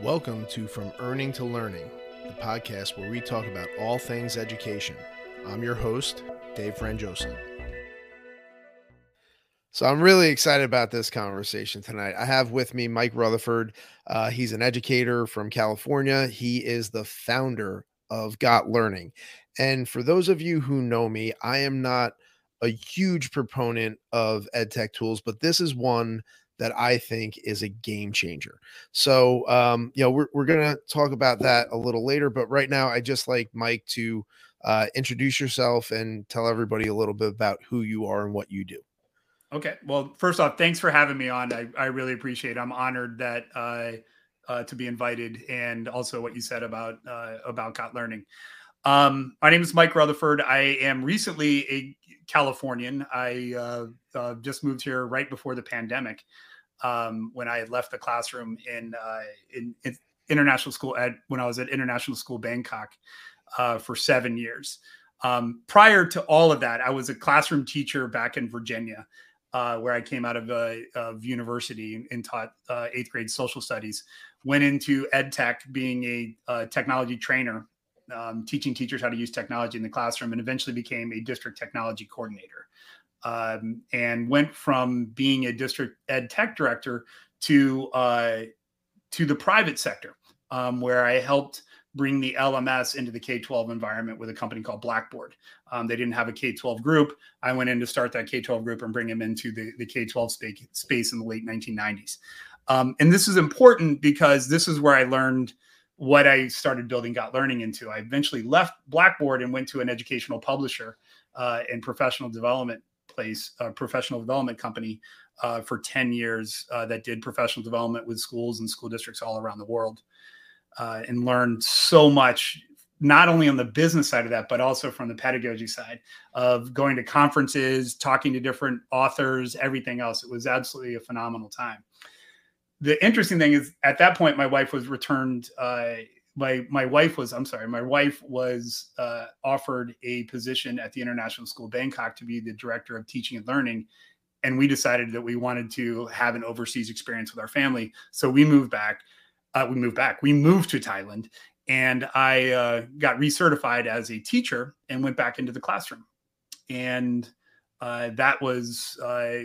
Welcome to From Earning to Learning, the podcast where we talk about all things education. I'm your host, Dave Franjosa. So I'm really excited about this conversation tonight. I have with me Mike Rutherford. He's an educator from California. He is the founder of Got Learning. And for those of you who know me, I am not a huge proponent of EdTech tools, but this is one that I think is a game changer. So, we're going to talk about that a little later, but right now I just like Mike to introduce yourself and tell everybody a little bit about who you are and what you do. Okay. Well, first off, thanks for having me on. I really appreciate it. I'm honored that to be invited, and also what you said about Got Learning. My name is Mike Rutherford. I am recently a Californian. I just moved here right before the pandemic, when I had left the classroom in international school when I was at International School Bangkok for 7 years. Prior to all of that, I was a classroom teacher back in Virginia, where I came out of university and taught 8th grade social studies. Went into EdTech, being a technology trainer, teaching teachers how to use technology in the classroom, and eventually became a district technology coordinator. And went from being a district ed tech director to the private sector, where I helped bring the LMS into the K-12 environment with a company called Blackboard. They didn't have a K-12 group. I went in to start that K-12 group and bring them into the K-12 space in the late 1990s. And this is important because this is where I learned what I started building Got Learning into. I eventually left Blackboard and went to an educational publisher and professional development company for 10 years that did professional development with schools and school districts all around the world. And learned so much, not only on the business side of that, but also from the pedagogy side of going to conferences, talking to different authors, everything else. It was absolutely a phenomenal time. The interesting thing is, at that point, my wife was offered a position at the International School Bangkok to be the director of teaching and learning. And we decided that we wanted to have an overseas experience with our family. So we moved back. We moved to Thailand, and I got recertified as a teacher and went back into the classroom. And that was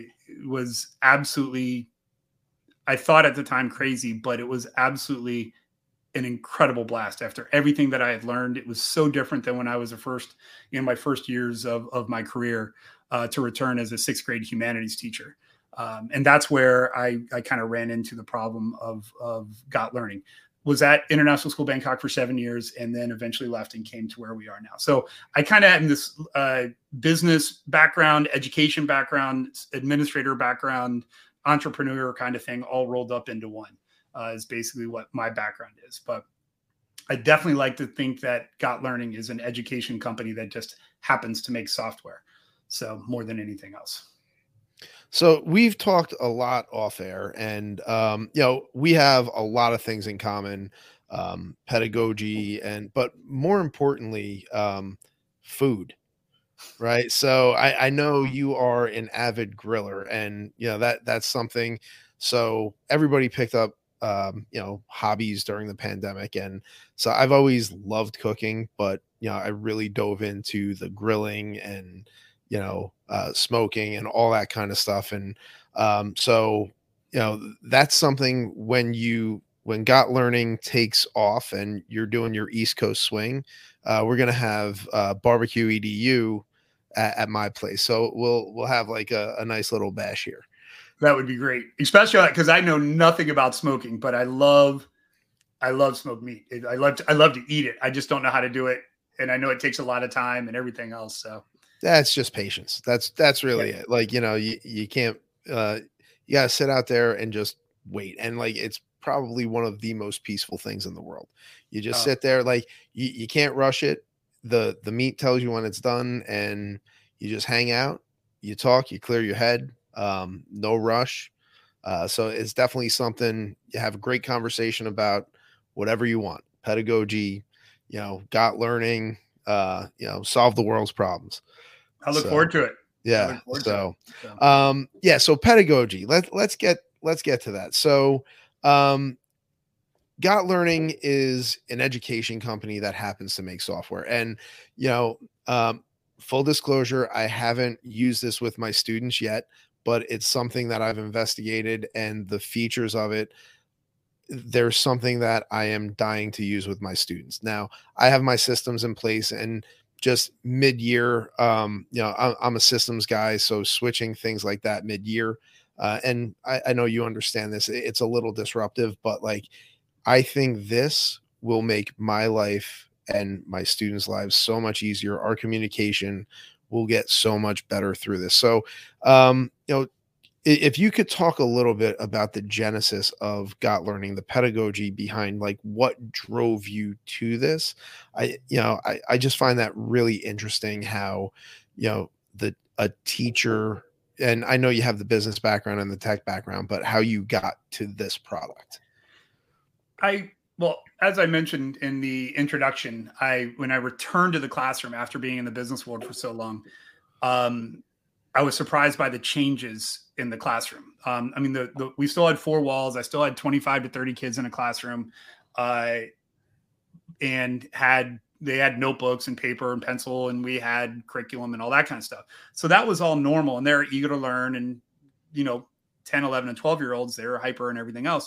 absolutely, I thought at the time, crazy, but it was absolutely an incredible blast. After everything that I had learned, it was so different than when I was my first years of my career, to return as a 6th grade humanities teacher. And that's where I kind of ran into the problem of Got Learning. Was at International School Bangkok for 7 years, and then eventually left and came to where we are now. So I kind of have this business background, education background, administrator background, entrepreneur kind of thing, all rolled up into one, is basically what my background is. But I definitely like to think that Got Learning is an education company that just happens to make software. So more than anything else. So we've talked a lot off air, and we have a lot of things in common, pedagogy, but more importantly, food, right? So I know you are an avid griller, and that's something. So everybody picked up hobbies during the pandemic, and so I've always loved cooking, but I really dove into the grilling and smoking and all that kind of stuff. And so that's something when Got Learning takes off and you're doing your East Coast swing, we're going to have barbecue EDU at my place. So we'll have like a nice little bash here. That would be great, especially because I know nothing about smoking, but I love smoked meat. I love to eat it. I just don't know how to do it. And I know it takes a lot of time and everything else. So that's just patience. That's really it. Like, you can't, you gotta sit out there and just wait. And like, it's probably one of the most peaceful things in the world. You just sit there, like you can't rush it. The meat tells you when it's done, and you just hang out, you talk, you clear your head, no rush. So it's definitely something you have a great conversation about whatever you want. Pedagogy, Got Learning, solve the world's problems. I look forward to it. Yeah. So pedagogy, let's get to that. So, Got Learning is an education company that happens to make software. And, you know, full disclosure, I haven't used this with my students yet, but it's something that I've investigated, and the features of it, there's something that I am dying to use with my students. Now, I have my systems in place, and just mid-year, I'm a systems guy, so switching things like that mid-year, and I know you understand this. It's a little disruptive, but like I think this will make my life and my students' lives so much easier. Our communication will get so much better through this. So, if you could talk a little bit about the genesis of Got Learning, the pedagogy behind like what drove you to this, I just find that really interesting. How, the a teacher, and I know you have the business background and the tech background, but how you got to this product. Well, as I mentioned in the introduction, when I returned to the classroom after being in the business world for so long, I was surprised by the changes in the classroom. I mean, we still had four walls. I still had 25 to 30 kids in a classroom, and they had notebooks and paper and pencil, and we had curriculum and all that kind of stuff. So that was all normal, and they're eager to learn. And 10, 11, and 12-year-olds, they're hyper and everything else.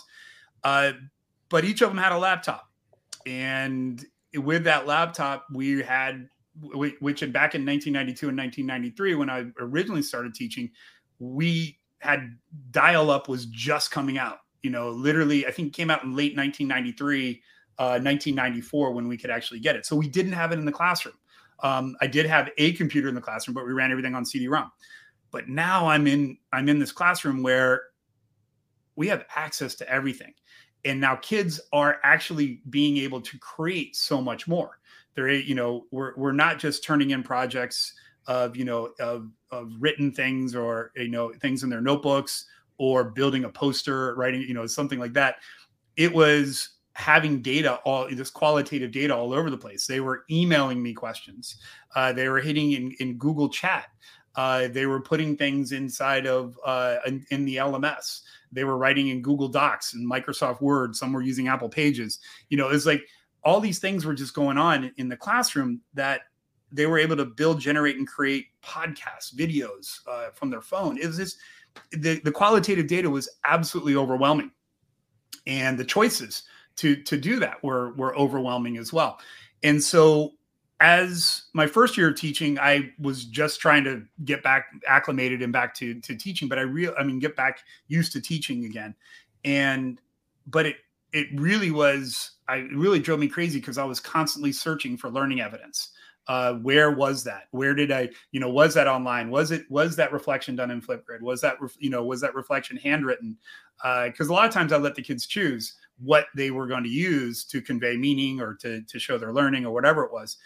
But each of them had a laptop, and with that laptop, we had, which had back in 1992 and 1993, when I originally started teaching, we had dial-up was just coming out. Literally, I think it came out in late 1993, 1994 when we could actually get it. So we didn't have it in the classroom. I did have a computer in the classroom, but we ran everything on CD-ROM. But now I'm in this classroom where we have access to everything. And now kids are actually being able to create so much more. We're not just turning in projects of written things, or things in their notebooks, or building a poster, writing something like that. It was having data, all this qualitative data all over the place. They were emailing me questions. They were hitting in Google Chat. They were putting things inside of in the LMS. They were writing in Google Docs and Microsoft Word. Some were using Apple Pages. It's like all these things were just going on in the classroom, that they were able to build, generate, and create podcasts, videos from their phone. It was just the qualitative data was absolutely overwhelming, and the choices to do that were overwhelming as well. And so, as my first year of teaching, I was just trying to get back acclimated and back to teaching, but get back used to teaching again. But it really drove me crazy, because I was constantly searching for learning evidence. Where was that? Where did I, was that online? Was that reflection done in Flipgrid? Was that reflection handwritten? Because a lot of times I let the kids choose what they were going to use to convey meaning, or to show their learning, or whatever it was.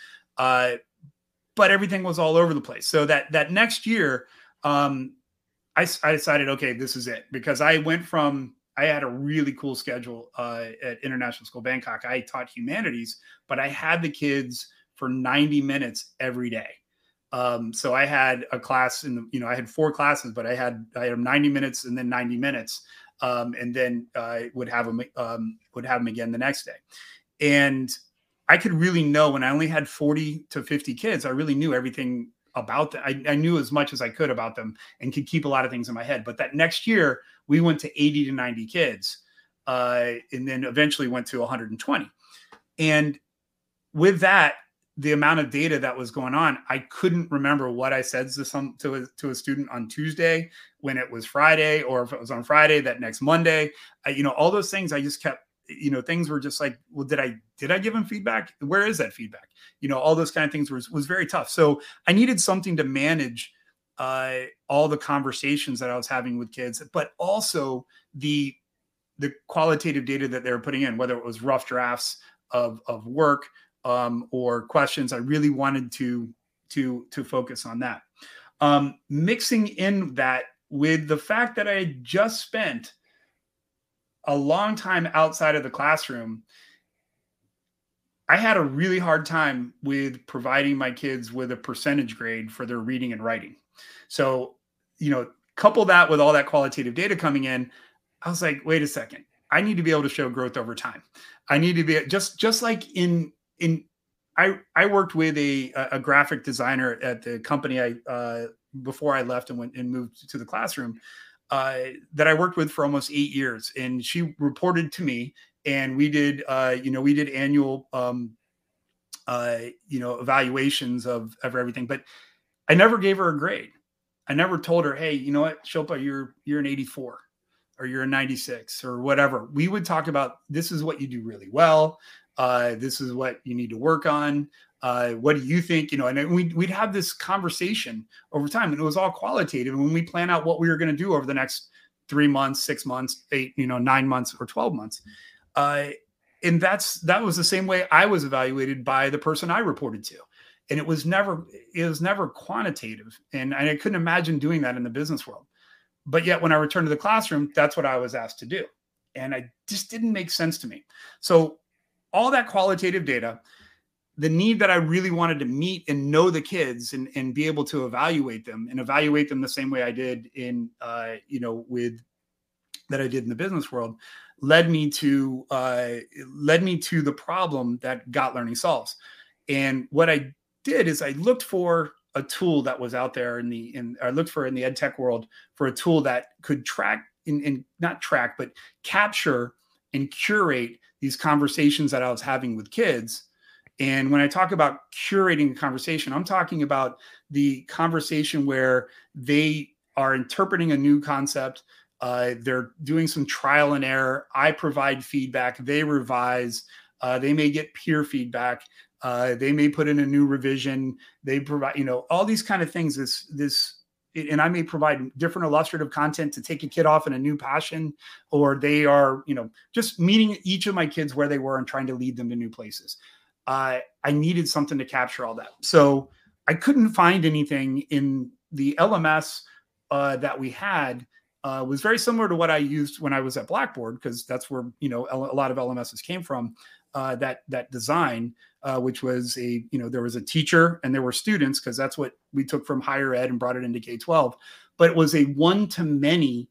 But everything was all over the place. So that next year, I decided, okay, this is it, because I had a really cool schedule at International School Bangkok. I taught humanities, but I had the kids for 90 minutes every day. So I had a class I had 4 classes, but I had 90 minutes and then 90 minutes. And then would have them again the next day. And I could really know, when I only had 40 to 50 kids, I really knew everything about them. I knew as much as I could about them, and could keep a lot of things in my head. But that next year, we went to 80 to 90 kids, and then eventually went to 120. And with that, the amount of data that was going on, I couldn't remember what I said to a student on Tuesday when it was Friday, or if it was on Friday that next Monday. All those things, I just kept, things were just like, well, did I give him feedback? Where is that feedback? All those kind of things was very tough. So I needed something to manage all the conversations that I was having with kids, but also the qualitative data that they were putting in, whether it was rough drafts of work, or questions. I really wanted to focus on that. Mixing in that with the fact that I had just spent a long time outside of the classroom, I had a really hard time with providing my kids with a percentage grade for their reading and writing. So, couple that with all that qualitative data coming in, I was like, wait a second. I need to be able to show growth over time. I need to be just like I worked with a graphic designer at the company before I left and went and moved to the classroom, that I worked with for almost 8 years, and she reported to me, and we did annual evaluations of everything, but I never gave her a grade. I never told her, hey, you know what, Shilpa, you're an 84 or you're a 96 or whatever. We would talk about, this is what you do really well. This is what you need to work on. What do you think? And we'd have this conversation over time, and it was all qualitative. And when we plan out what we were going to do over the next 3 months, 6 months, 8, 9 months or 12 months. And that was the same way I was evaluated by the person I reported to. And it was never quantitative. And I couldn't imagine doing that in the business world. But yet when I returned to the classroom, that's what I was asked to do. And it just didn't make sense to me. So all that qualitative data, the need that I really wanted to meet and know the kids and be able to evaluate them the same way I did that I did in the business world, led me to the problem that Got Learning solves. And what I did is I looked for a tool that was out there I looked for in the ed tech world for a tool that could not track, but capture and curate these conversations that I was having with kids. And when I talk about curating a conversation, I'm talking about the conversation where they are interpreting a new concept. They're doing some trial and error. I provide feedback. They revise. They may get peer feedback. They may put in a new revision. They provide, all these kind of things. And I may provide different illustrative content to take a kid off in a new passion, or they are, just meeting each of my kids where they were and trying to lead them to new places. I needed something to capture all that. So I couldn't find anything in the LMS that we had. Was very similar to what I used when I was at Blackboard, because that's where a lot of LMSs came from. That design, which was there was a teacher and there were students, because that's what we took from higher ed and brought it into K-12. But it was a one-to-many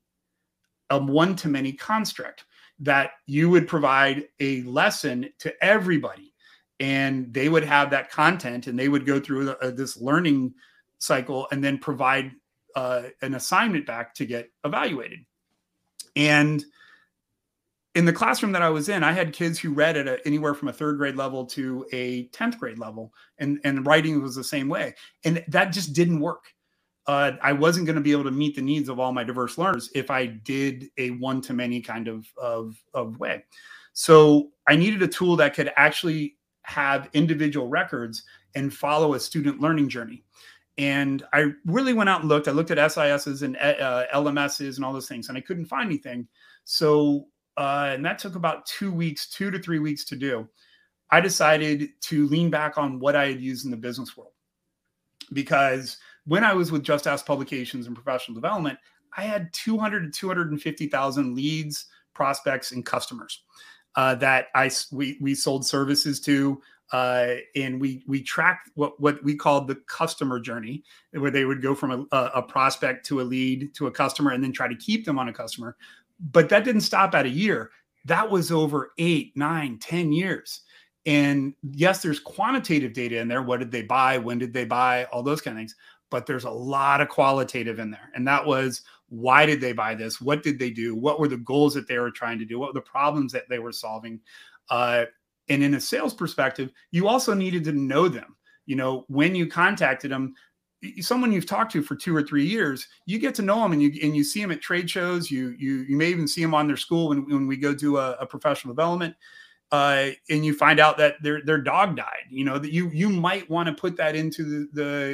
construct that you would provide a lesson to everybody, and they would have that content, and they would go through this learning cycle and then provide an assignment back to get evaluated. And in the classroom that I was in, I had kids who read at anywhere from a 3rd grade level to a 10th grade level, and writing was the same way. And that just didn't work. I wasn't going to be able to meet the needs of all my diverse learners if I did a one-to-many kind of way. So I needed a tool that could actually have individual records and follow a student learning journey. And I really went out and looked. I looked at SISs and LMSs and all those things, and I couldn't find anything. So, and that took about 2 to 3 weeks to do. I decided to lean back on what I had used in the business world, because when I was with Just Ask Publications and Professional Development, I had 200 to 250,000 leads, prospects, and customers that we sold services to. And we tracked what we called the customer journey, where they would go from a prospect to a lead to a customer and then try to keep them on a customer. But that didn't stop at a year. That was over 8, 9, 10 years. And yes, there's quantitative data in there. What did they buy? When did they buy? All those kind of things. But there's a lot of qualitative in there. And that was, why did they buy this? What did they do? What were the goals that they were trying to do? What were the problems that they were solving? And in a sales perspective, you also needed to know them. When you contacted them, someone you've talked to for 2 or 3 years, you get to know them, and you see them at trade shows. You may even see them on their school when we go do a professional development, and you find out that their dog died. That you might want to put that into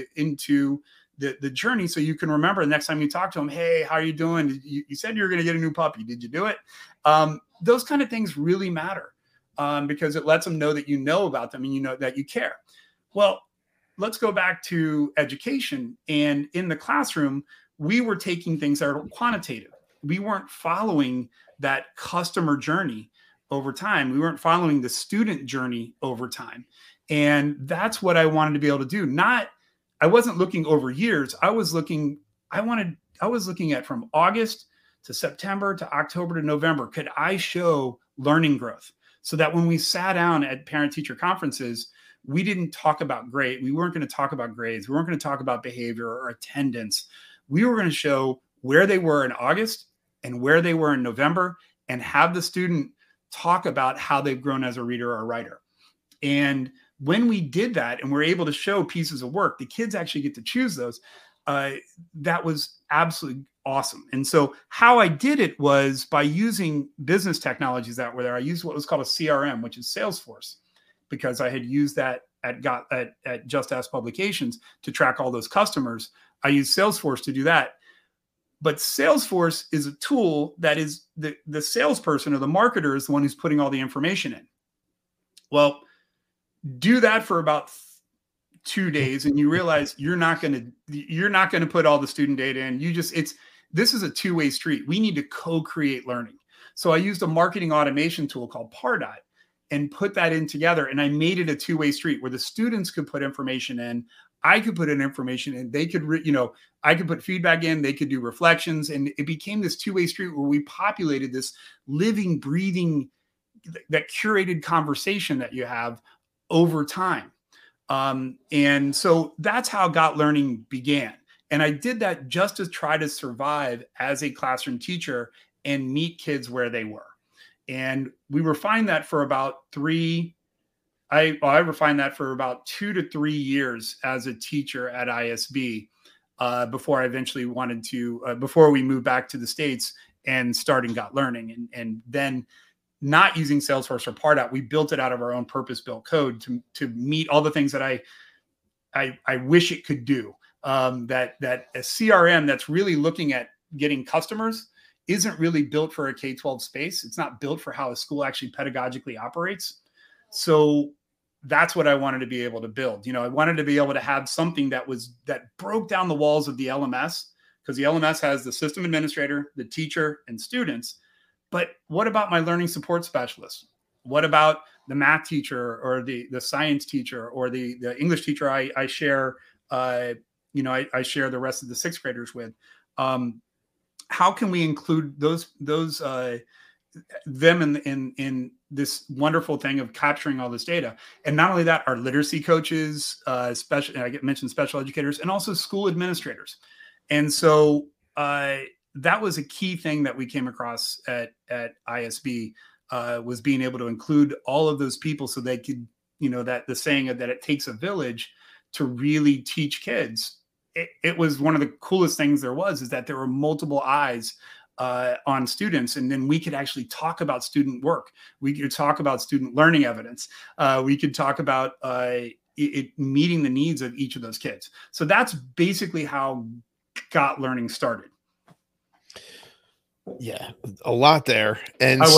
the journey, so you can remember the next time you talk to them. Hey, how are you doing? You said you were going to get a new puppy. Did you do it? Those kind of things really matter. Because it lets them know that you know about them and that you care. Well, let's go back to education. And in the classroom, we were taking things that are quantitative. We weren't following that customer journey over time. We weren't following the student journey over time. And that's what I wanted to be able to do. I wasn't looking over years. I was looking at from August to September to October to November, could I show learning growth? So that when we sat down at parent-teacher conferences, we didn't talk about grade. We weren't going to talk about grades. We weren't going to talk about behavior or attendance. We were going to show where they were in August and where they were in November, and have the student talk about how they've grown as a reader or a writer. And when we did that and we're able to show pieces of work, the kids actually get to choose those. That was absolutely awesome. And so how I did it was by using business technologies that were there. I used what was called a CRM, which is Salesforce, because I had used that at Just Ask Publications to track all those customers. I used Salesforce to do that. But Salesforce is a tool that is the salesperson or the marketer is the one who's putting all the information in. Well, do that for about 2 days, and you realize you're not going to put all the student data in. This is a two-way street. We need to co-create learning. So I used a marketing automation tool called Pardot and put that in together, and I made it a two-way street where the students could put information in. I could put in information and they could, I could put feedback in, they could do reflections, and it became this two-way street where we populated this living, breathing, that curated conversation that you have over time. And so that's how Got Learning began. And I did that just to try to survive as a classroom teacher and meet kids where they were. And we refined that for about I refined that for about 2 to 3 years as a teacher at ISB before I eventually wanted to, before we moved back to the States and starting Got Learning. And then not using Salesforce or Pardot, we built it out of our own purpose-built code to meet all the things that I wish it could do. That a CRM that's really looking at getting customers isn't really built for a K-12 space. It's not built for how a school actually pedagogically operates. So that's what I wanted to be able to build. I wanted to be able to have something that broke down the walls of the LMS, because the LMS has the system administrator, the teacher, and students. But what about my learning support specialist? What about the math teacher or the science teacher or the English teacher I share, I share the rest of the sixth graders with? How can we include those them in this wonderful thing of capturing all this data? And not only that, our literacy coaches, I mentioned special educators, and also school administrators. And so that was a key thing that we came across at ISB, was being able to include all of those people so they could, that the saying that it takes a village to really teach kids. It was one of the coolest things there was, is that there were multiple eyes on students, and then we could actually talk about student work. We could talk about student learning evidence. We could talk about it meeting the needs of each of those kids. So that's basically how Got Learning started. Yeah, a lot there. And no,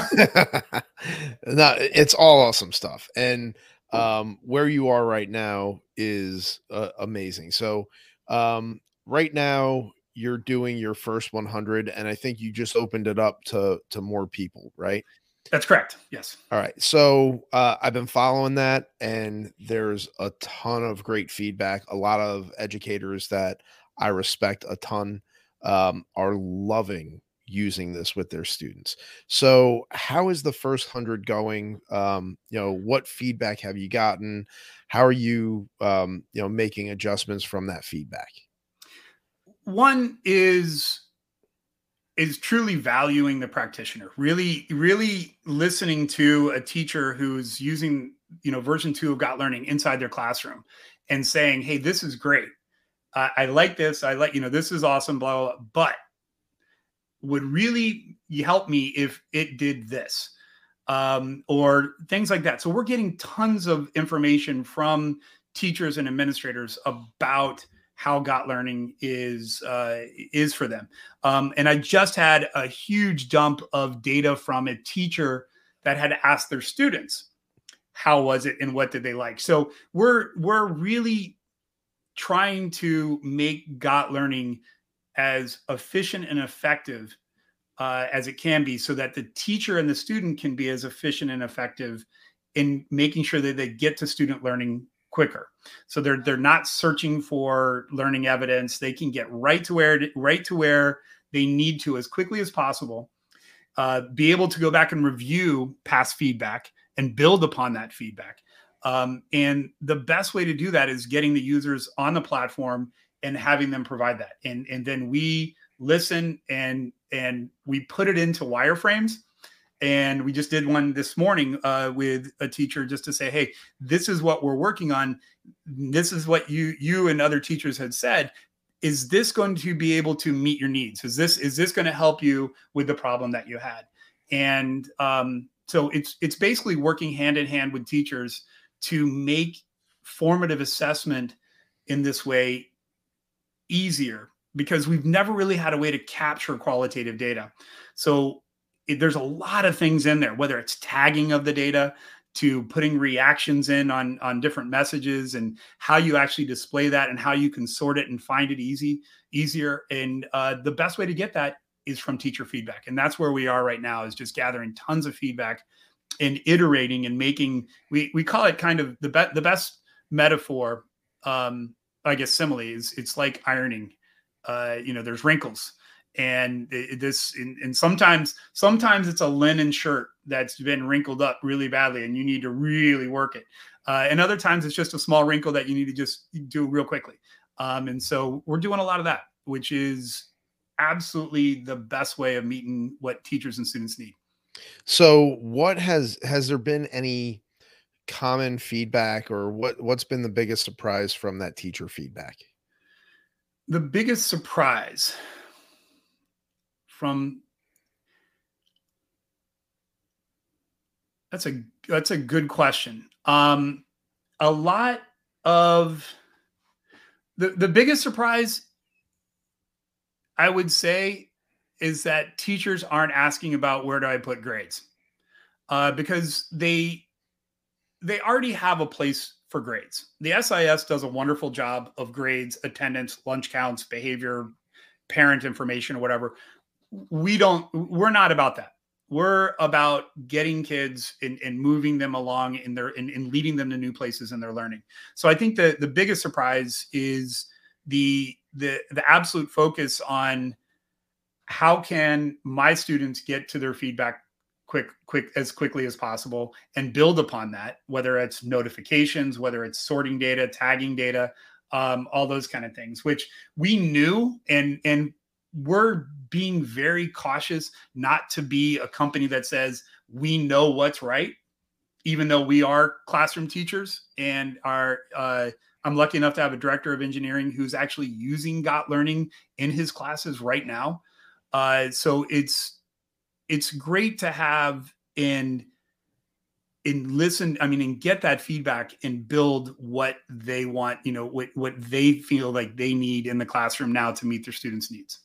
it's all awesome stuff. And where you are right now is amazing. So right now you're doing your first 100, and I think you just opened it up to more people, right? That's correct. Yes. All right. So I've been following that, and there's a ton of great feedback. A lot of educators that I respect a ton are loving using this with their students. So how is the first 100 going? What feedback have you gotten? How are you, making adjustments from that feedback? One is truly valuing the practitioner, really listening to a teacher who's using, version 2 of Got Learning inside their classroom and saying, hey, this is great. I like this. I like, this is awesome, blah, blah, blah, but would really help me if it did this, or things like that. So we're getting tons of information from teachers and administrators about how Got Learning is for them. And I just had a huge dump of data from a teacher that had asked their students, how was it and what did they like? So we're really trying to make Got Learning as efficient and effective as it can be, so that the teacher and the student can be as efficient and effective in making sure that they get to student learning quicker. So they're not searching for learning evidence. They can get right to where they need to, as quickly as possible, be able to go back and review past feedback and build upon that feedback. And the best way to do that is getting the users on the platform and having them provide that. And then we listen and we put it into wireframes. And we just did one this morning with a teacher just to say, hey, this is what we're working on. This is what you and other teachers had said. Is this going to be able to meet your needs? Is this going to help you with the problem that you had? And so it's basically working hand in hand with teachers to make formative assessment in this way easier, because we've never really had a way to capture qualitative data. So there's a lot of things in there, whether it's tagging of the data to putting reactions in on different messages and how you actually display that and how you can sort it and find it easier. And the best way to get that is from teacher feedback. And that's where we are right now, is just gathering tons of feedback and iterating and making, we call it kind of the best metaphor, I guess simile is, it's like ironing. There's wrinkles. And sometimes it's a linen shirt that's been wrinkled up really badly and you need to really work it. And other times it's just a small wrinkle that you need to just do real quickly. And so we're doing a lot of that, which is absolutely the best way of meeting what teachers and students need. So what has there been any common feedback, or what's been the biggest surprise from that teacher feedback? The biggest surprise from that's a good question. A lot of the biggest surprise, I would say, is that teachers aren't asking about where do I put grades, because they already have a place for grades. The SIS does a wonderful job of grades, attendance, lunch counts, behavior, parent information, or whatever. We're not about that. We're about getting kids and moving them along in their and leading them to new places in their learning. So I think the biggest surprise is the absolute focus on how can my students get to their feedback as quickly as possible and build upon that, whether it's notifications, whether it's sorting data, tagging data, all those kind of things, which we knew, and we're being very cautious not to be a company that says we know what's right, even though we are classroom teachers and I'm lucky enough to have a director of engineering who's actually using Got Learning in his classes right now. So it's great to have and listen, and get that feedback and build what they want, what they feel like they need in the classroom now to meet their students' needs.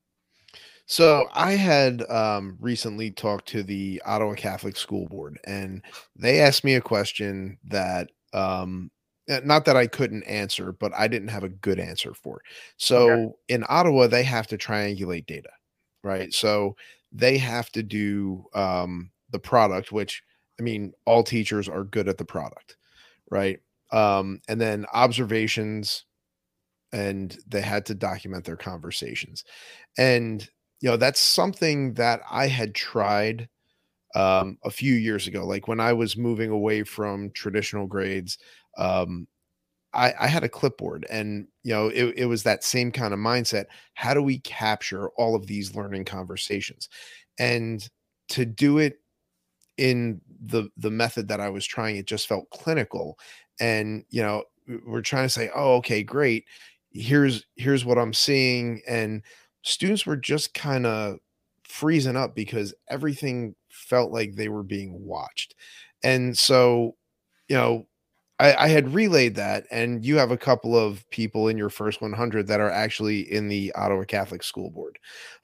So I had recently talked to the Ottawa Catholic School Board, and they asked me a question that not that I couldn't answer, but I didn't have a good answer for. Okay. So in Ottawa, they have to triangulate data, right? So they have to do the product, which, I mean, all teachers are good at the product, right? And then observations, and they had to document their conversations. And that's something that I had tried a few years ago. Like when I was moving away from traditional grades, um, I had a clipboard, and it was that same kind of mindset. How do we capture all of these learning conversations? And to do it in the method that I was trying, it just felt clinical. And we're trying to say, oh, okay, great. Here's what I'm seeing. And students were just kind of freezing up because everything felt like they were being watched. And so, you know, I had relayed that, and you have a couple of people in your first 100 that are actually in the Ottawa Catholic School Board.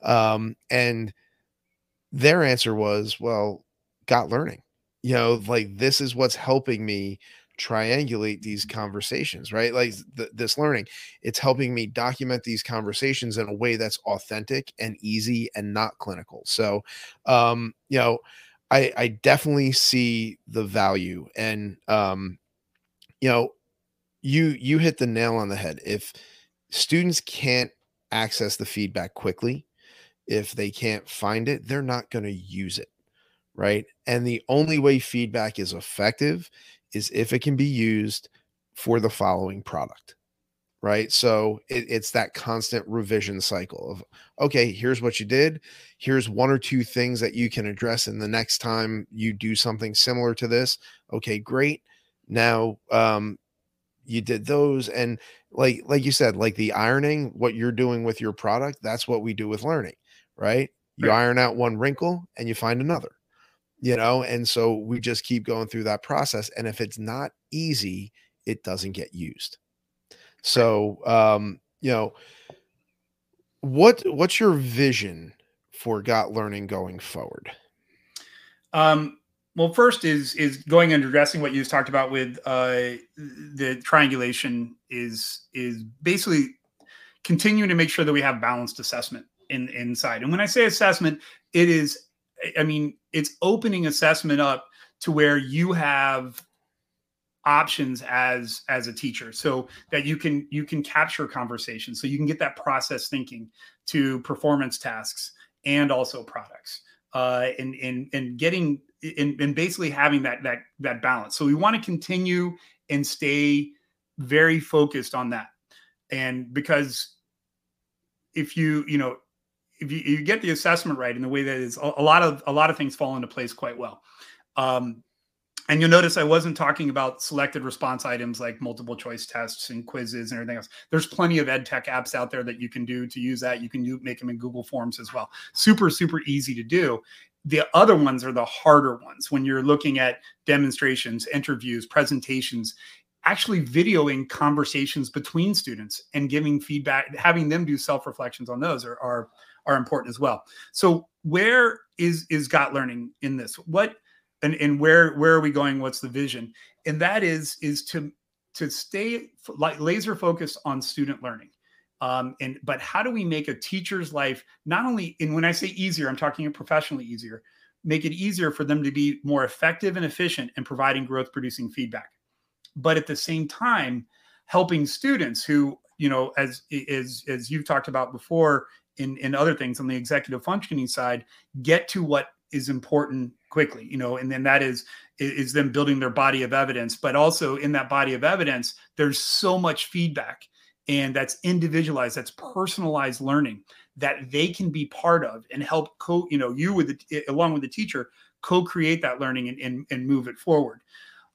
And their answer was, well, Got Learning. Like, this is what's helping me triangulate these conversations, right? Like this learning, it's helping me document these conversations in a way that's authentic and easy and not clinical. So, I definitely see the value, and you know, you hit the nail on the head. If students can't access the feedback quickly, if they can't find it, they're not going to use it. Right. And the only way feedback is effective is if it can be used for the following product. Right. So it's that constant revision cycle of, okay, here's what you did. Here's one or two things that you can address in the next time you do something similar to this. Okay, great. Now, you did those. And like you said, like the ironing, what you're doing with your product, that's what we do with learning, right? You Right. iron out one wrinkle and you find another, and so we just keep going through that process. And if it's not easy, it doesn't get used. Right. So, what's your vision for Got Learning going forward? Well, first is going and addressing what you just talked about with the triangulation is basically continuing to make sure that we have balanced assessment inside. And when I say assessment, it is, I mean, it's opening assessment up to where you have options as a teacher, so that you can capture conversation, so you can get that process thinking to performance tasks and also products, and getting and basically having that balance. So we want to continue and stay very focused on that. And because if you get the assessment right in the way that is, a lot of things fall into place quite well. And you'll notice I wasn't talking about selected response items like multiple choice tests and quizzes and everything else. There's plenty of ed tech apps out there that you can do to use that. You can make them in Google Forms as well. Super, super easy to do. The other ones are the harder ones when you're looking at demonstrations, interviews, presentations, actually videoing conversations between students and giving feedback, having them do self-reflections on those are important as well. So where is Got Learning in this? And where are we going? What's the vision? And that is to stay like laser focused on student learning. But how do we make a teacher's life not only, and when I say easier, I'm talking professionally easier, make it easier for them to be more effective and efficient in providing growth producing feedback, but at the same time helping students who, as you've talked about before in other things on the executive functioning side, get to what is important quickly, and then that is them building their body of evidence. But also in that body of evidence, there's so much feedback, and that's individualized, that's personalized learning that they can be part of and help you along with the teacher co-create that learning and move it forward.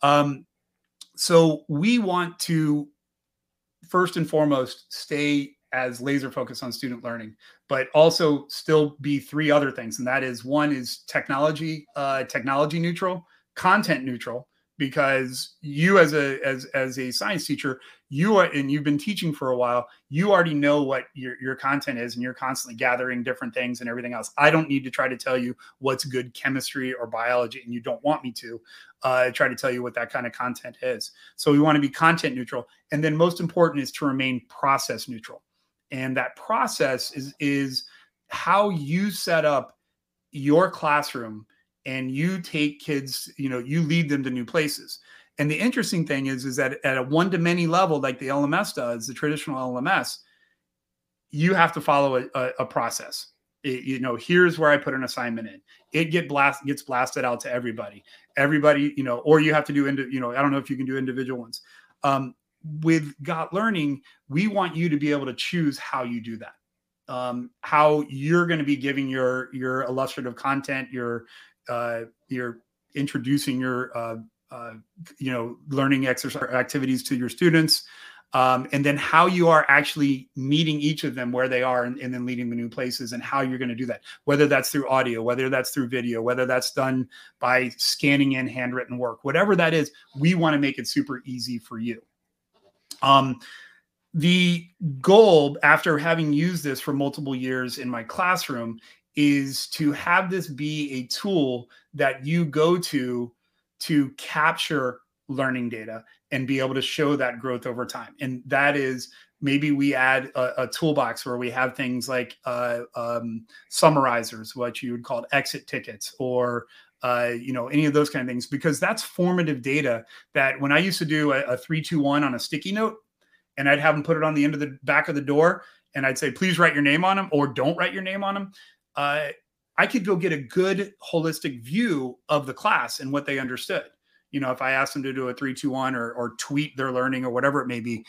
So we want to first and foremost stay as laser focused on student learning, but also still be three other things. And that is, one is technology neutral, content neutral, because you as a science teacher, and you've been teaching for a while, you already know what your content is, and you're constantly gathering different things and everything else. I don't need to try to tell you what's good chemistry or biology, and you don't want me to try to tell you what that kind of content is. So we want to be content neutral. And then most important is to remain process neutral. And that process is how you set up your classroom, and you take kids, you lead them to new places. And the interesting thing is that at a one-to-many level, like the LMS does, the traditional LMS, you have to follow a process. Here's where I put an assignment in. It gets blasted out to everybody, or you have to do, I don't know if you can do individual ones. With Got Learning, we want you to be able to choose how you do that. How you're going to be giving your illustrative content, you're introducing your learning exercise activities to your students, and then how you are actually meeting each of them where they are, and then leading the new places, and how you're going to do that, whether that's through audio, whether that's through video, whether that's done by scanning in handwritten work, whatever that is, we want to make it super easy for you. The goal, after having used this for multiple years in my classroom, is to have this be a tool that you go to capture learning data and be able to show that growth over time. And that is, maybe we add a toolbox where we have things like summarizers, what you would call exit tickets, or any of those kind of things, because that's formative data that when I used to do a 3-2-1 on a sticky note, and I'd have them put it on the end of the back of the door, and I'd say, please write your name on them, or don't write your name on them. uh, I could go get a good holistic view of the class and what they understood. You know, if I asked them to do a 3-2-1 or tweet their learning or whatever it may be.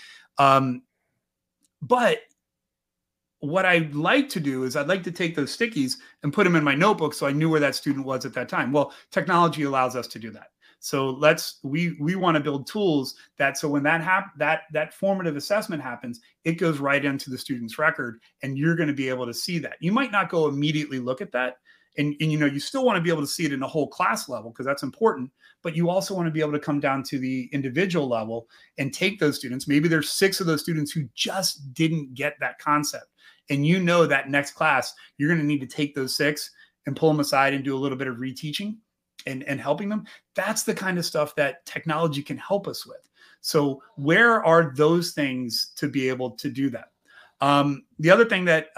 But what I'd like to do is I'd like to take those stickies and put them in my notebook so I knew where that student was at that time. Well, technology allows us to do that. So we want to build tools that, so when that formative assessment happens, it goes right into the student's record, and you're going to be able to see that. You might not go immediately look at that, and you know, you still want to be able to see it in a whole class level because that's important, but you also want to be able to come down to the individual level and take those students. Maybe there's 6 of those students who just didn't get that concept, and you know that next class you're going to need to take those 6 and pull them aside and do a little bit of reteaching and helping them. That's the kind of stuff that technology can help us with. So where are those things to be able to do that? The other thing that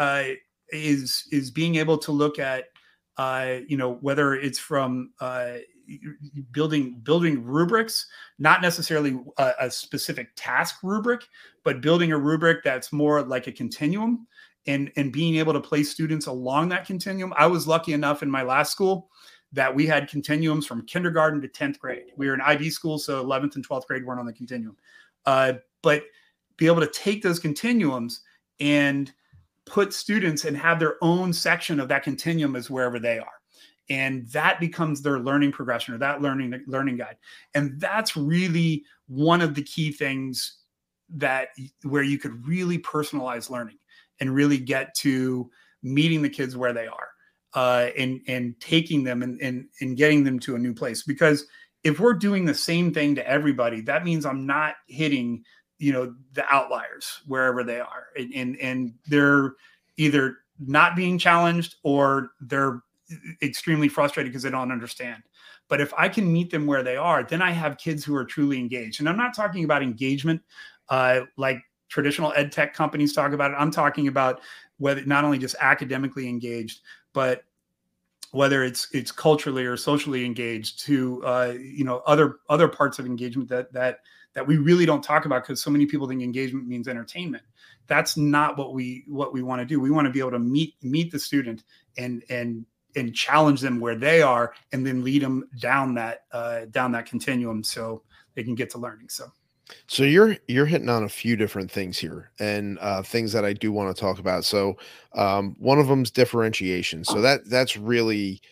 is being able to look at, you know, whether it's from building rubrics, not necessarily a specific task rubric, but building a rubric that's more like a continuum, and being able to place students along that continuum. I was lucky enough in my last school that we had continuums from kindergarten to 10th grade. We were an IB school, so 11th and 12th grade weren't on the continuum. But be able to take those continuums and put students and have their own section of that continuum as wherever they are. And that becomes their learning progression or that learning guide. And that's really one of the key things that where you could really personalize learning and really get to meeting the kids where they are. And taking them and getting them to a new place. Because if we're doing the same thing to everybody, that means I'm not hitting, you know, the outliers wherever they are. And they're either not being challenged or they're extremely frustrated because they don't understand. But if I can meet them where they are, then I have kids who are truly engaged. And I'm not talking about engagement like traditional ed tech companies talk about it. I'm talking about whether not only just academically engaged, but whether it's culturally or socially engaged to you know, other parts of engagement that we really don't talk about because so many people think engagement means entertainment. That's not what we want to do. We want to be able to meet the student and challenge them where they are, and then lead them down that continuum so they can get to learning. So you're hitting on a few different things here, and things that I do want to talk about. So one of them is differentiation. So that's really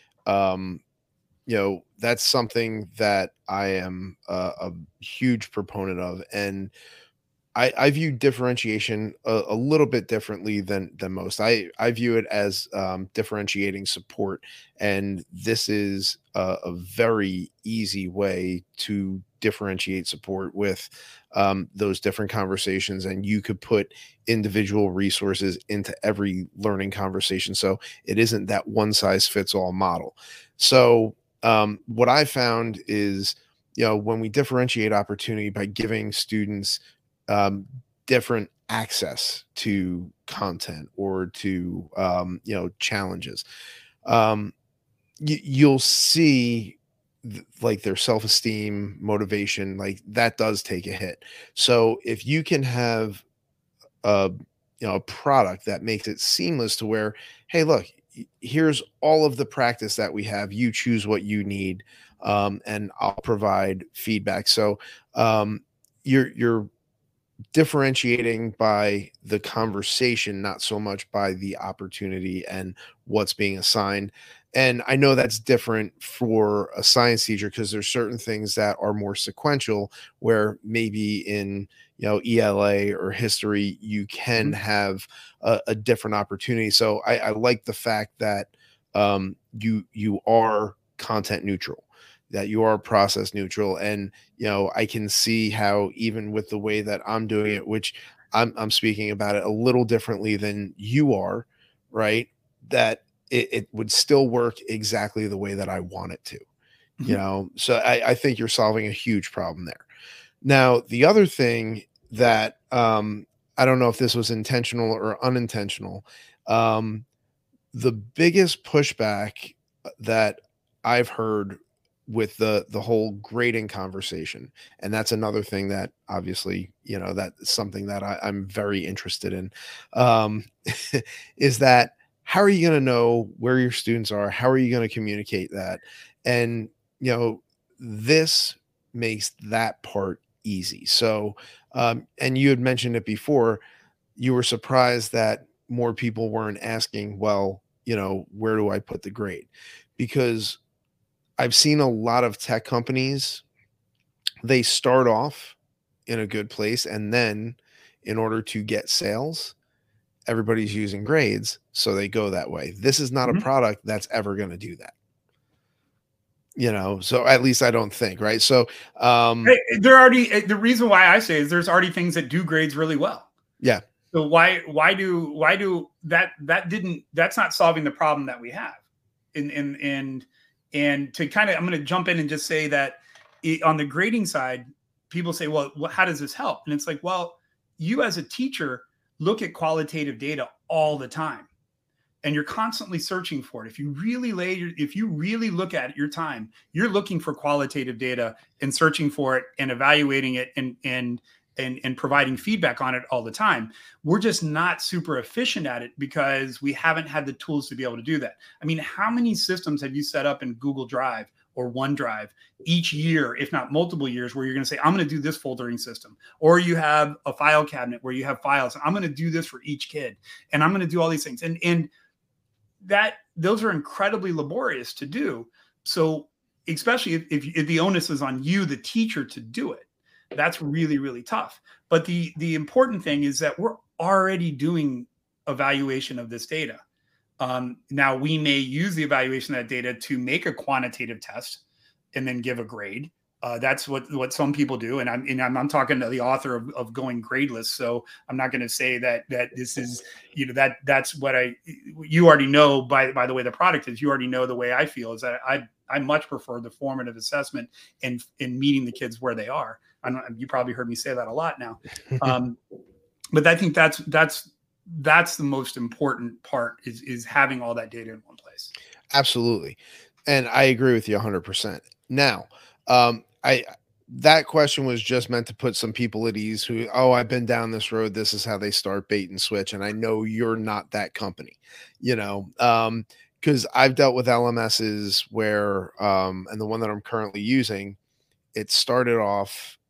you know, that's something that I am a huge proponent of, and I view differentiation a little bit differently than most. I view it as differentiating support, and this is a very easy way to differentiate support with those different conversations, and you could put individual resources into every learning conversation, so it isn't that one size fits all model. So what I found is, you know, when we differentiate opportunity by giving students different access to content or to you know, challenges, you'll see like their self-esteem, motivation, like that does take a hit. So if you can have a, you know, a product that makes it seamless to where, hey, look, here's all of the practice that we have, you choose what you need, and I'll provide feedback. So you're differentiating by the conversation, not so much by the opportunity and what's being assigned. And I know that's different for a science teacher because there's certain things that are more sequential, where maybe in, you know, ELA or history, you can have a different opportunity. So I like the fact that you are content neutral, that you are process neutral. And, you know, I can see how even with the way that I'm doing it, which I'm speaking about it a little differently than you are, right? That it would still work exactly the way that I want it to, you know? So I think you're solving a huge problem there. Now, the other thing that, I don't know if this was intentional or unintentional, the biggest pushback that I've heard with the whole grading conversation, and that's another thing that obviously, you know, that's something that I'm very interested in, is that how are you going to know where your students are? How are you going to communicate that? And, this makes that part easy. So, and you had mentioned it before, you were surprised that more people weren't asking, well, where do I put the grade? Because I've seen a lot of tech companies, they start off in a good place. And then in order to get sales, everybody's using grades. So they go that way. This is not a Mhm. product that's ever going to do that. So at least I don't think, right? So, They're already the reason why I say is there's already things that do grades really well. yeah, So why do that didn't that's not solving the problem that we have. And to kind of I'm going to jump in and just say that on the grading side, people say, well, how does this help? And it's like, well, you as a teacher look at qualitative data all the time and you're constantly searching for it. If you really look at your time, you're looking for qualitative data and searching for it and evaluating it and providing feedback on it all the time. We're just not super efficient at it because we haven't had the tools to be able to do that. I mean, how many systems have you set up in Google Drive or OneDrive each year, if not multiple years, where you're going to say, I'm going to do this foldering system, or you have a file cabinet where you have files. I'm going to do this for each kid, and I'm going to do all these things. And that those are incredibly laborious to do. So especially if the onus is on you, the teacher, to do it, that's really, really tough. But the important thing is that we're already doing evaluation of this data. Now we may use the evaluation of that data to make a quantitative test and then give a grade. That's what some people do, and I'm talking to the author of Going Gradeless, so I'm not going to say that this is that's what you already know by the way the product is. You already know the way I feel is that I much prefer the formative assessment and in meeting the kids where they are. You probably heard me say that a lot now, but I think that's the most important part is having all that data in one place. absolutely. And I agree with you 100%. Now, I that question was just meant to put some people at ease who, oh, I've been down this road. This is how they start bait and switch. And I know you're not that company, because I've dealt with LMSs where, and the one that I'm currently using, it started off,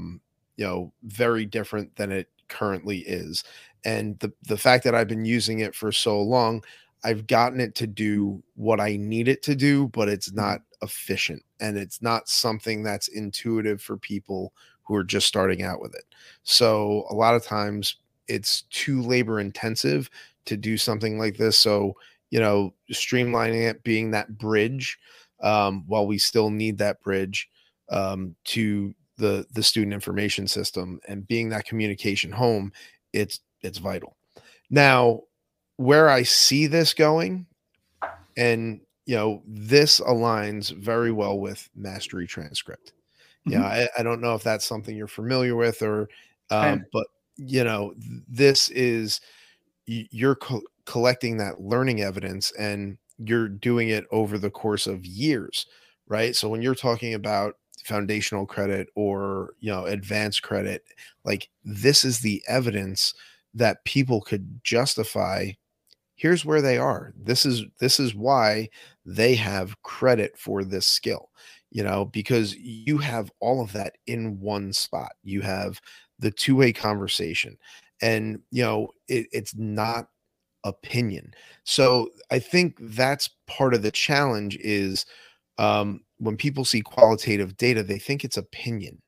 very different than it currently is. And the fact that I've been using it for so long, I've gotten it to do what I need it to do, but it's not efficient and it's not something that's intuitive for people who are just starting out with it. So a lot of times it's too labor intensive to do something like this. So, streamlining it, being that bridge, while we still need that bridge, to the student information system and being that communication home, it's vital. Now, where I see this going, and this aligns very well with Mastery Transcript. Mm-hmm. I don't know if that's something you're familiar with, or And but this is you're collecting that learning evidence and you're doing it over the course of years, right? So when you're talking about foundational credit or advanced credit, like, this is the evidence that people could justify. Here's where they are. This is why they have credit for this skill, because you have all of that in one spot. You have the two-way conversation, and it's not opinion. So I think that's part of the challenge is, when people see qualitative data, they think it's opinion,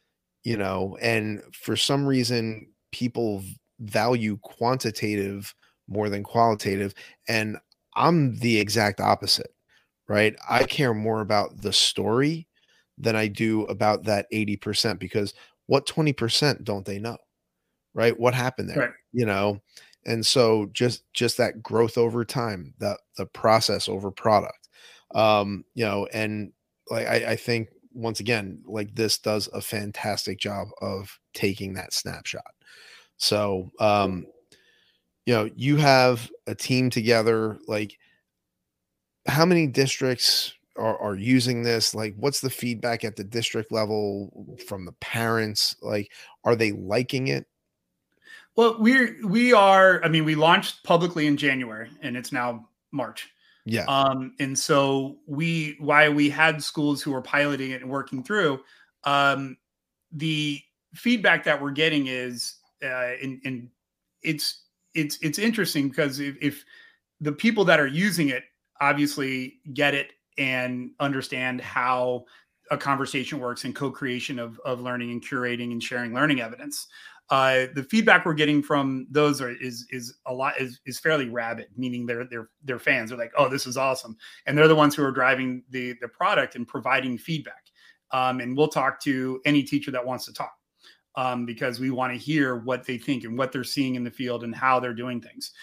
and for some reason people value quantitative more than qualitative. And I'm the exact opposite, right? I care more about the story than I do about that 80%, because what 20% don't they know? Right? What happened there? right. And so just that growth over time, the process over product. And like I think once again, like, this does a fantastic job of taking that snapshot. So you have a team together, like, how many districts are using this? Like, what's the feedback at the district level from the parents? Like, are they liking it? Well, we are. I mean, we launched publicly in January, and it's now March. Yeah. And so while we had schools who were piloting it and working through, um, the feedback that we're getting is, and it's interesting because if the people that are using it obviously get it and understand how a conversation works and co-creation of learning and curating and sharing learning evidence. The feedback we're getting from those is a lot is fairly rabid, meaning they're fans. They're like, oh, this is awesome, and they're the ones who are driving the product and providing feedback. And we'll talk to any teacher that wants to talk, because we want to hear what they think and what they're seeing in the field and how they're doing things.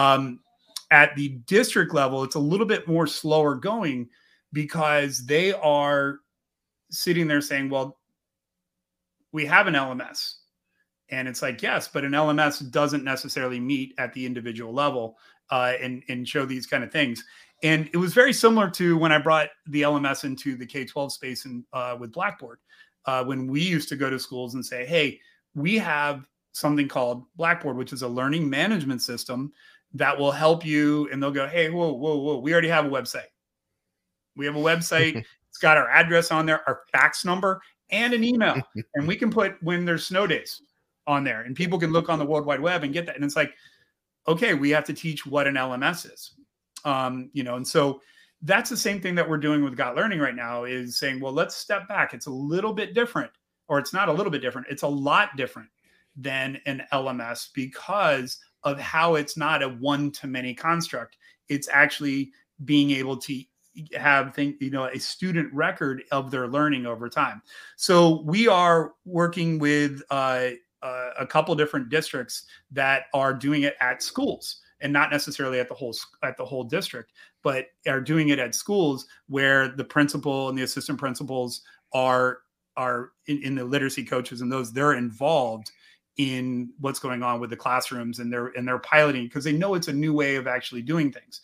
At the district level, it's a little bit more slower going because they are sitting there saying, well, we have an LMS. And it's like, yes, but an LMS doesn't necessarily meet at the individual level, and show these kind of things. And it was very similar to when I brought the LMS into the K-12 space and with Blackboard, when we used to go to schools and say, hey, we have something called Blackboard, which is a learning management system that will help you. And they'll go, hey, whoa, we already have a website. We have a website. It's got our address on there, our fax number, and an email. And we can put when there's snow days on there, and people can look on the World Wide Web and get that. And it's like, okay, we have to teach what an LMS is. And so that's the same thing that we're doing with Got Learning right now, is saying, well, let's step back. It's a little bit different, or it's not a little bit different. It's a lot different than an LMS because of how it's not a one-to-many construct. It's actually being able to have a student record of their learning over time. So we are working with a couple different districts that are doing it at schools, and not necessarily at the whole district, but are doing it at schools where the principal and the assistant principals are in the literacy coaches, and they're involved in what's going on with the classrooms, and they're piloting because they know it's a new way of actually doing things.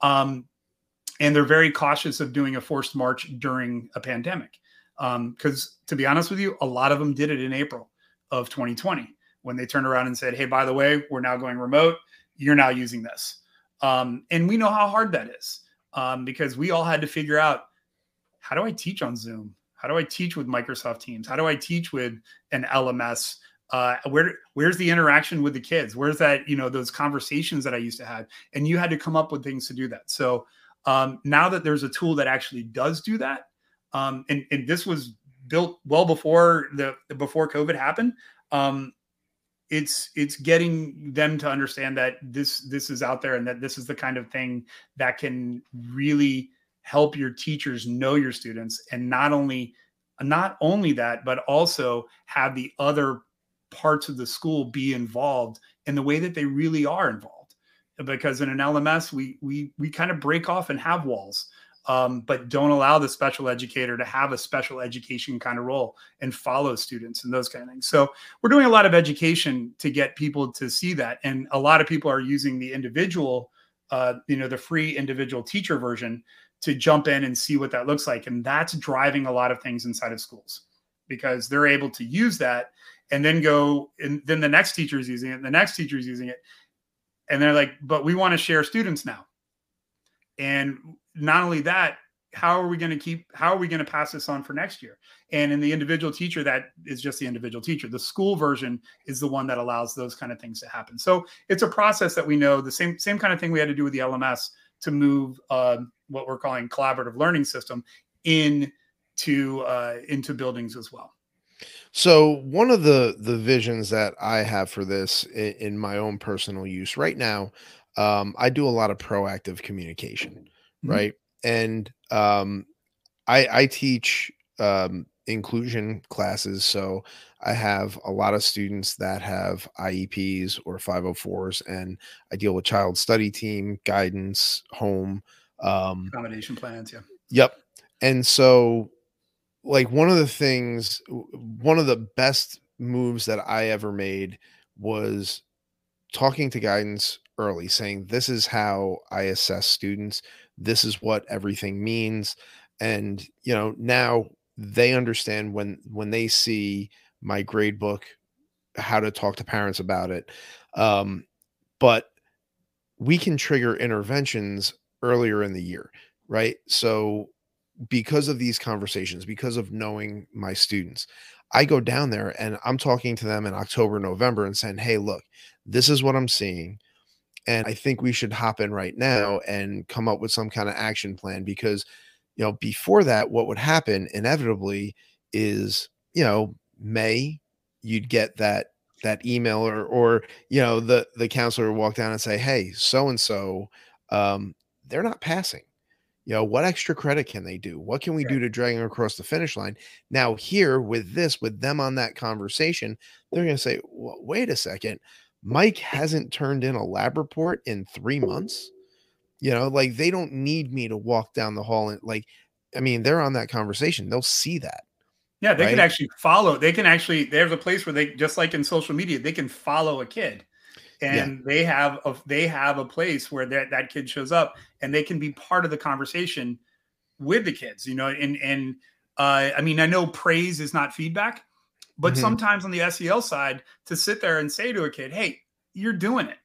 And they're very cautious of doing a forced march during a pandemic. Because to be honest with you, a lot of them did it in April of 2020 when they turned around and said, hey, by the way, we're now going remote. You're now using this. And we know how hard that is, because we all had to figure out, how do I teach on Zoom? How do I teach with Microsoft Teams? How do I teach with an LMS? Where's the interaction with the kids? Where's that, those conversations that I used to have? And you had to come up with things to do that. So now that there's a tool that actually does do that, and this was built well before COVID happened, it's getting them to understand that this is out there, and that this is the kind of thing that can really help your teachers know your students, and not only that, but also have the other parts of the school be involved in the way that they really are involved. Because in an LMS, we kind of break off and have walls, but don't allow the special educator to have a special education kind of role and follow students and those kind of things. So we're doing a lot of education to get people to see that. And a lot of people are using the individual, the free individual teacher version to jump in and see what that looks like. And that's driving a lot of things inside of schools, because they're able to use that and then go, and then the next teacher is using it, and the next teacher is using it. And they're like, but we want to share students now. And not only that, how are we going to pass this on for next year? And in the individual teacher, that is just the individual teacher. The school version is the one that allows those kind of things to happen. So it's a process that we know, the same kind of thing we had to do with the LMS to move what we're calling collaborative learning system into buildings as well. So one of the visions that I have for this in my own personal use right now, I do a lot of proactive communication, right? And I teach inclusion classes, so I have a lot of students that have IEPs or 504s, and I deal with child study team, guidance, home, accommodation plans. Yeah. Yep. And so, like, one of the best moves that I ever made was talking to guidance early, saying, this is how I assess students. This is what everything means. And, now they understand when they see my grade book how to talk to parents about it. Um, but we can trigger interventions earlier in the year, right? So because of these conversations, because of knowing my students, I go down there and I'm talking to them in October, November and saying, "Hey, look, this is what I'm seeing. And I think we should hop in right now and come up with some kind of action plan because, before that, what would happen inevitably is, May, you'd get that email or the counselor would walk down and say, "Hey, so and so, they're not passing. What extra credit can they do? What can we do to drag them across the finish line?" Now, here with them on that conversation, they're going to say, well, wait a second. Mike hasn't turned in a lab report in 3 months. Like they don't need me to walk down the hall and they're on that conversation. They'll see that. Yeah, they can Right. actually follow. They can actually. There's a place where they, just like in social media, they can follow a kid, Yeah. and they have a place where that kid shows up, and they can be part of the conversation with the kids. I mean, I know praise is not feedback, but Mhm. sometimes on the SEL side, to sit there and say to a kid, "Hey, you're doing it.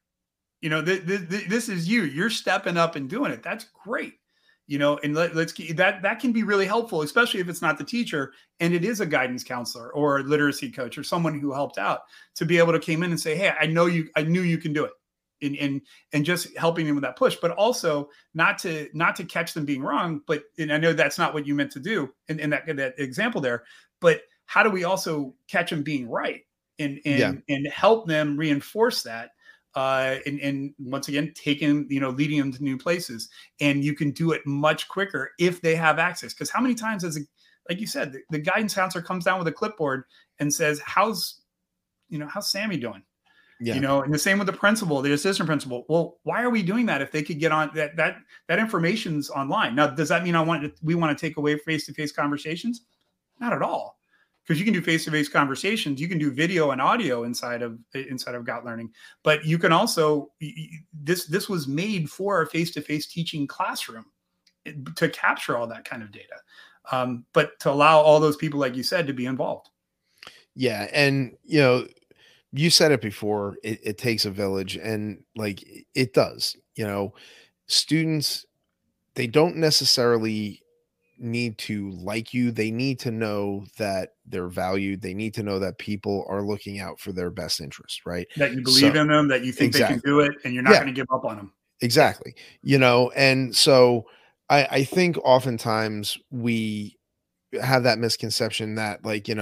This is you. You're stepping up and doing it. That's great." And let's keep that can be really helpful, especially if it's not the teacher and it is a guidance counselor or a literacy coach or someone who helped out, to be able to came in and say, "Hey, I knew you can do it." And just helping them with that push, but also not to catch them being wrong. And I know that's not what you meant to do in that example there, but how do we also catch them being right and Yeah. help them reinforce that, and once again, leading them to new places. And you can do it much quicker if they have access. Because how many times, like you said, the guidance counselor comes down with a clipboard and says, how's Sammy doing? Yeah. And the same with the principal, the assistant principal. Well, why are we doing that if they could get on that information's online? Now, does that mean we want to take away face-to-face conversations? Not at all. Because you can do face-to-face conversations, you can do video and audio inside of Got Learning, but you can also, this was made for a face-to-face teaching classroom to capture all that kind of data, but to allow all those people, like you said, to be involved. Yeah. And you said it before, it takes a village, and like it does. Students, they don't necessarily need to like you. They need to know that they're valued. They need to know that people are looking out for their best interest, right? That you believe So in them, that you think they can exactly. do it, and you're not Yeah, going to give up on them. Yeah. exactly. And so I think oftentimes we have that misconception that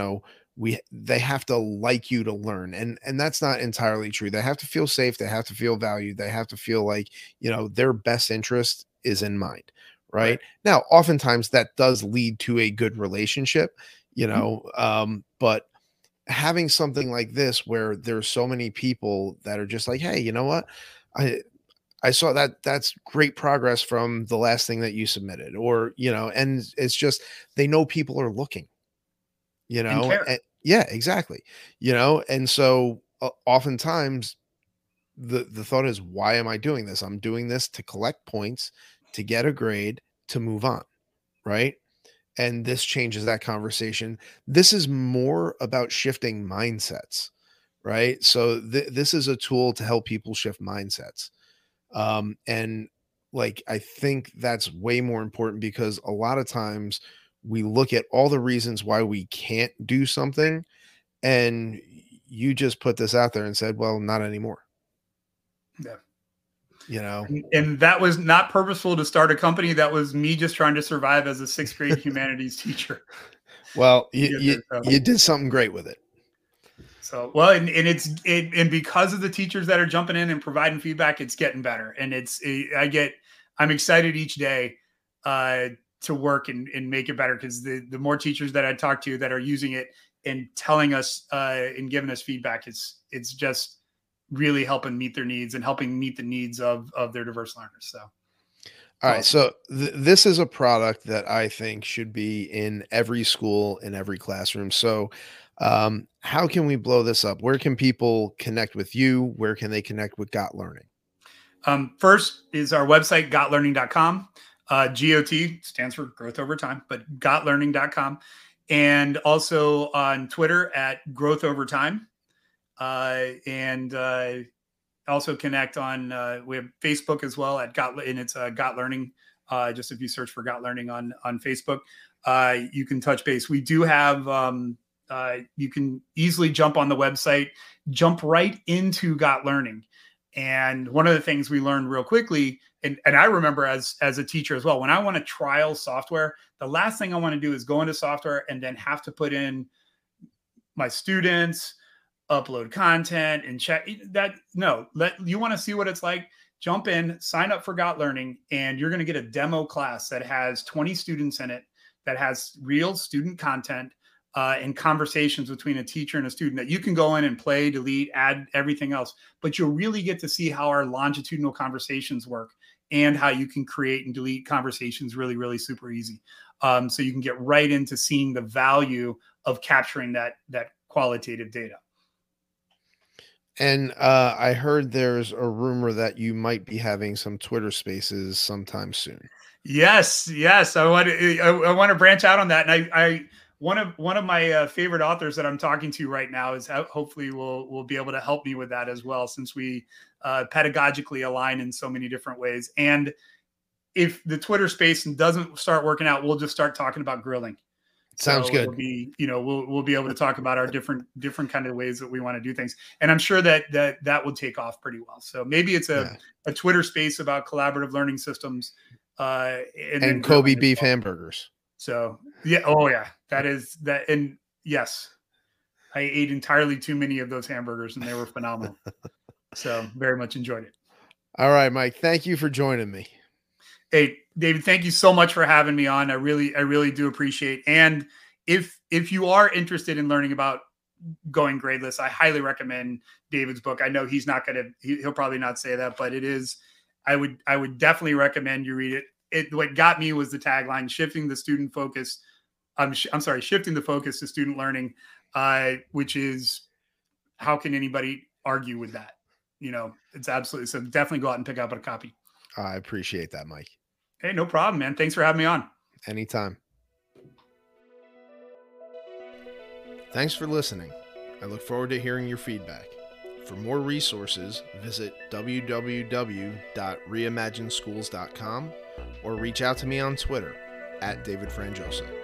they have to like you to learn, and that's not entirely true. They have to feel safe, they have to feel valued, they have to feel like their best interest is in mind, Right. right? Now oftentimes that does lead to a good relationship, Mhm. but having something like this where there's so many people that are just like, hey, you know what, I saw that's great progress from the last thing that you submitted, or and it's just they know people are looking, And care. yeah, exactly. And so oftentimes the thought is, why am I doing this? I'm doing this to collect points, to get a grade, to move on, right? And this changes that conversation. This is more about shifting mindsets, right? So this is a tool to help people shift mindsets. And I think that's way more important because a lot of times we look at all the reasons why we can't do something, and you just put this out there and said, well, not anymore, Yeah. you know? And that was not purposeful to start a company. That was me just trying to survive as a sixth grade humanities teacher. Well, To you, get you, there. So, you did something great with it. well, and because of the teachers that are jumping in and providing feedback, it's getting better. And I'm excited each day to work and make it better, because the more teachers that I talk to that are using it and telling us and giving us feedback, it's just really helping meet their needs and helping meet the needs of their diverse learners. So it's All right. awesome. So this is a product that I think should be in every school, in every classroom. So, how can we blow this up? Where can people connect with you? Where can they connect with Got Learning? First is our website, gotlearning.com. GOT stands for growth over time, but gotlearning.com. And also on Twitter at growth over time. and also connect on, we have Facebook as well at Got, and it's Got Learning. Just if you search for Got Learning on Facebook, you can touch base. We do have, you can easily jump on the website, jump right into Got Learning. And one of the things we learned real quickly, and I remember as a teacher as well, when I want to trial software, the last thing I want to do is go into software and then have to put in my students, upload content and check that. No, you want to see what it's like, jump in, sign up for Got Learning, and you're going to get a demo class that has 20 students in it, that has real student content and conversations between a teacher and a student that you can go in and play, delete, add everything else. But you'll really get to see how our longitudinal conversations work and how you can create and delete conversations really, really super easy. So you can get right into seeing the value of capturing that qualitative data. And I heard there's a rumor that you might be having some Twitter Spaces sometime soon. Yes. I want to branch out on that. And one of my favorite authors that I'm talking to right now is hopefully will be able to help me with that as well, since we pedagogically align in so many different ways. And if the Twitter Space doesn't start working out, we'll just start talking about grilling. Sounds good. It'll be, we'll be able to talk about our different kind of ways that we want to do things. And I'm sure that will take off pretty well. So maybe it's a Twitter Space about collaborative learning systems, and Kobe beef hamburgers. So yeah. Oh yeah. That is that. And yes, I ate entirely too many of those hamburgers and they were phenomenal. So very much enjoyed it. All right, Mike, thank you for joining me. Hey, David, thank you so much for having me on. I really do appreciate. And if you are interested in learning about going gradeless, I highly recommend David's book. I know he's not he'll probably not say that, but it is, I would definitely recommend you read it. What got me was the tagline, shifting the focus to student learning, which is, how can anybody argue with that? It's absolutely, so definitely go out and pick up a copy. I appreciate that, Mike. Hey, no problem, man. Thanks for having me on. Anytime. Thanks for listening. I look forward to hearing your feedback. For more resources, visit www.reimagineschools.com or reach out to me on Twitter @DavidFranjosa.